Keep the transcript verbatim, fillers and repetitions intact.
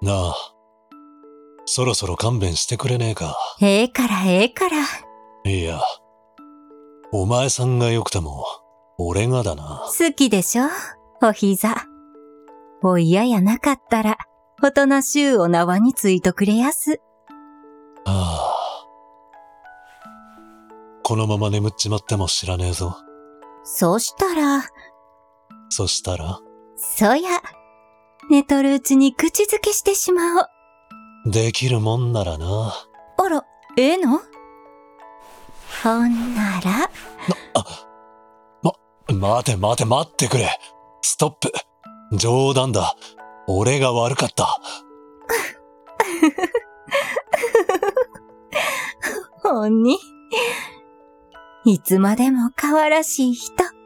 なあ、そろそろ勘弁してくれねえか。 ええからええから。 いや、お前さんが良くても、俺がだな。 好きでしょお膝。お嫌やなかったら、おとなしゅうお縄についとくれやす。 はあ。このまま眠っちまっても知らねえぞ。 そうしたら、 そしたらそや、寝とるうちに口づけしてしまおう。 できるもんならな。 あら、ええの？ほんなら。 な、あ、ま、待て待て待ってくれ。ストップ。冗談だ。俺が悪かった。 ほんに、いつまでも可愛らしい人。